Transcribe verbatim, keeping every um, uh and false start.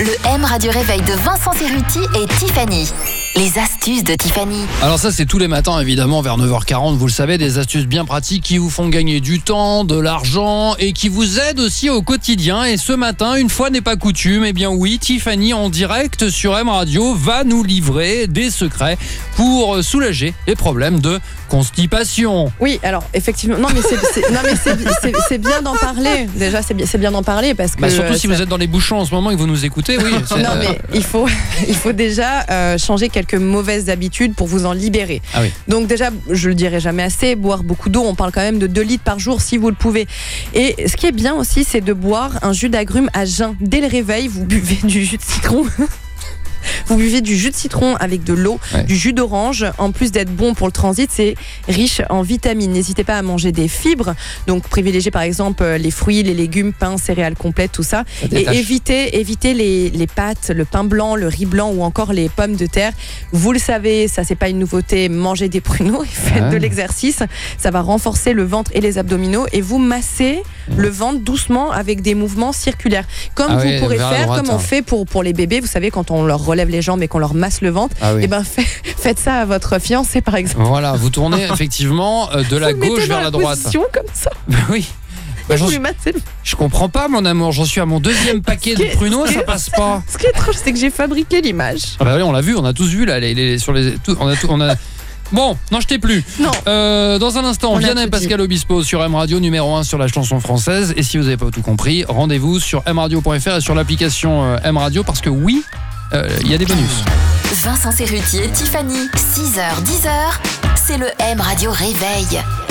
Le M Radio Réveil de Vincent Cerruti et Tiffany. Les astuces de Tiffany. Alors ça, c'est tous les matins, évidemment, vers neuf heures quarante. Vous le savez, des astuces bien pratiques qui vous font gagner du temps, de l'argent et qui vous aident aussi au quotidien. Et ce matin, une fois n'est pas coutume, eh bien oui, Tiffany, en direct sur M Radio, va nous livrer des secrets pour soulager les problèmes de constipation. Oui, alors effectivement, non mais c'est, c'est, non, mais c'est, c'est, c'est bien d'en parler. Déjà, c'est bien, c'est bien d'en parler parce que. Bah surtout euh, si ça... vous êtes dans les bouchons en ce moment et que vous nous écoutez, oui. C'est... Non mais il faut, il faut déjà euh, changer quelques mauvaises habitudes pour vous en libérer. Ah oui. Donc déjà, je le dirai jamais assez, boire beaucoup d'eau. On parle quand même de deux litres par jour si vous le pouvez. Et ce qui est bien aussi, c'est de boire un jus d'agrumes à jeun. Dès le réveil, vous buvez du jus de citron. Vous buvez du jus de citron avec de l'eau, ouais. du jus d'orange. En plus d'être bon pour le transit, c'est riche en vitamines. N'hésitez pas à manger des fibres. Donc, privilégiez par exemple les fruits, les légumes, pain, céréales complètes, tout ça. ça et évitez, évitez les, les pâtes, le pain blanc, le riz blanc ou encore les pommes de terre. Vous le savez, ça, c'est pas une nouveauté. Mangez des pruneaux et faites ah. de l'exercice. Ça va renforcer le ventre et les abdominaux. Et vous massez mmh. le ventre doucement avec des mouvements circulaires. Comme ah vous oui, pourrez faire, droite, comme on hein. fait pour, pour les bébés. Vous savez, quand on leur relève les jambes et qu'on leur masse le ventre, ah oui. et ben fait, faites ça à votre fiancé par exemple. Voilà, vous tournez effectivement euh, de la vous gauche vers la, la droite. Comme ça. Ben oui. Bah, j'en... Je comprends pas mon amour, j'en suis à mon deuxième paquet de pruneaux, ça passe pas. Ce qui est étrange, c'est que j'ai fabriqué l'image. Ah bah oui, on l'a vu, on a tous vu là, les, les, sur les, tout, on a, tout, on a. Bon, n'en jetez plus. Non. Euh, dans un instant, Vianney et Pascal Obispo sur M Radio, numéro un sur la chanson française. Et si vous n'avez pas tout compris, rendez-vous sur m radio point f r et sur l'application euh, M Radio parce que oui, il euh, y a des bonus. Vincent Cerruti et Tiffany, six heures dix heures, c'est le M Radio Réveil.